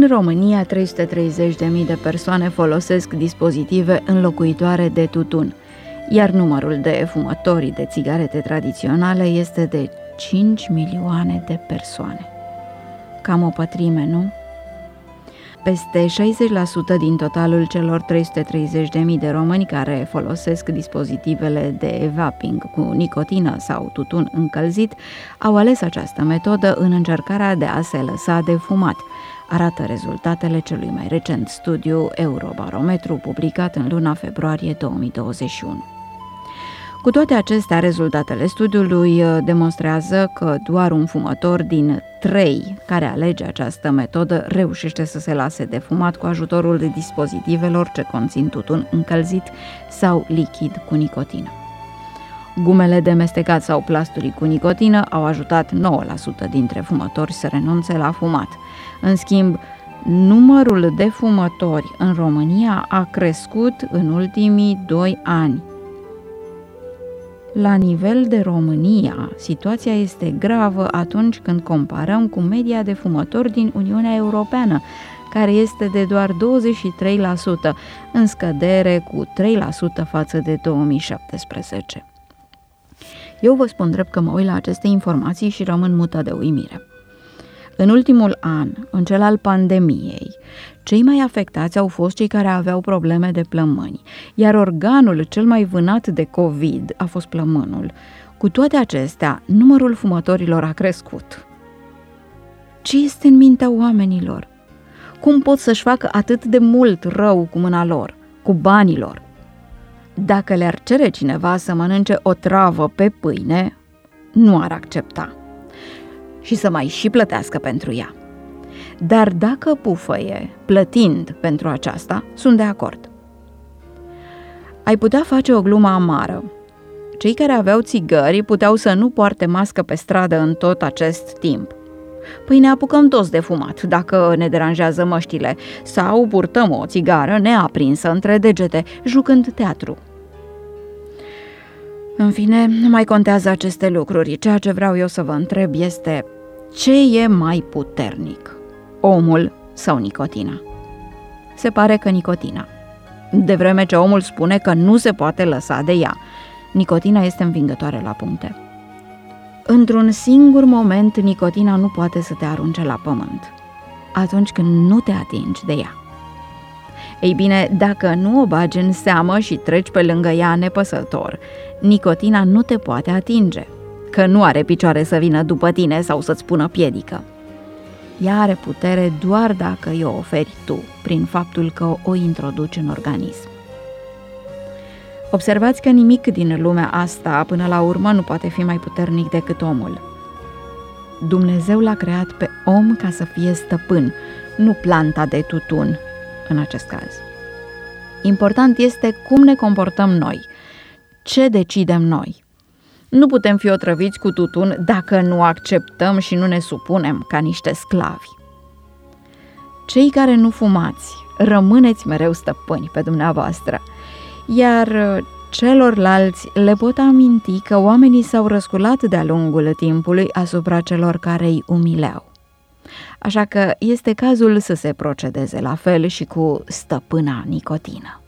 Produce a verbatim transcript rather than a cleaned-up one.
România, trei sute treizeci de mii de persoane folosesc dispozitive înlocuitoare de tutun, iar numărul de fumători de țigarete tradiționale este de cinci milioane de persoane. Cam o pătrime, nu? Peste șaizeci la sută din totalul celor trei sute treizeci de mii de români care folosesc dispozitivele de vaping cu nicotină sau tutun încălzit au ales această metodă în încercarea de a se lăsa de fumat, arată rezultatele celui mai recent studiu Eurobarometru publicat în luna februarie două mii douăzeci și unu. Cu toate acestea, rezultatele studiului demonstrează că doar un fumător din trei care alege această metodă reușește să se lase de fumat cu ajutorul de dispozitivelor ce conțin tutun încălzit sau lichid cu nicotină. Gumele de mestecat sau plasturii cu nicotină au ajutat nouă la sută dintre fumători să renunțe la fumat. În schimb, numărul de fumători în România a crescut în ultimii doi ani. La nivel de România, situația este gravă atunci când comparăm cu media de fumători din Uniunea Europeană, care este de doar douăzeci și trei la sută, în scădere cu trei la sută față de două mii șaptesprezece. Eu vă spun drept că mă uit la aceste informații și rămân mută de uimire. În ultimul an, în cel al pandemiei, cei mai afectați au fost cei care aveau probleme de plămâni, iar organul cel mai vânat de COVID a fost plămânul. Cu toate acestea, numărul fumătorilor a crescut. Ce este în mintea oamenilor? Cum pot să-și facă atât de mult rău cu mâna lor, cu banii lor? Dacă le-ar cere cineva să mănânce o travă pe pâine, nu ar accepta. Și să mai și plătească pentru ea. Dar dacă pufăie, plătind pentru aceasta, sunt de acord. Ai putea face o glumă amară. Cei care aveau țigări puteau să nu poarte mască pe stradă în tot acest timp. Păi ne apucăm toți de fumat, dacă ne deranjează măștile, sau purtăm o țigară neaprinsă între degete, jucând teatru. În fine, nu mai contează aceste lucruri. Ceea ce vreau eu să vă întreb este: ce e mai puternic? Omul sau nicotina? Se pare că nicotina. De vreme ce omul spune că nu se poate lăsa de ea, nicotina este învingătoare la puncte. Într-un singur moment, nicotina nu poate să te arunce la pământ, atunci când nu te atingi de ea. Ei bine, dacă nu o bagi în seamă și treci pe lângă ea nepăsător, nicotina nu te poate atinge, că nu are picioare să vină după tine sau să-ți pună piedică. Ea are putere doar dacă i-o oferi tu, prin faptul că o introduci în organism. Observați că nimic din lumea asta, până la urmă, nu poate fi mai puternic decât omul. Dumnezeu l-a creat pe om ca să fie stăpân, nu planta de tutun, în acest caz. Important este cum ne comportăm noi, ce decidem noi. Nu putem fi otrăviți cu tutun dacă nu acceptăm și nu ne supunem ca niște sclavi. Cei care nu fumați, rămâneți mereu stăpâni pe dumneavoastră, iar celorlalți le pot aminti că oamenii s-au răsculat de-a lungul timpului asupra celor care îi umileau. Așa că este cazul să se procedeze la fel și cu stăpâna nicotină.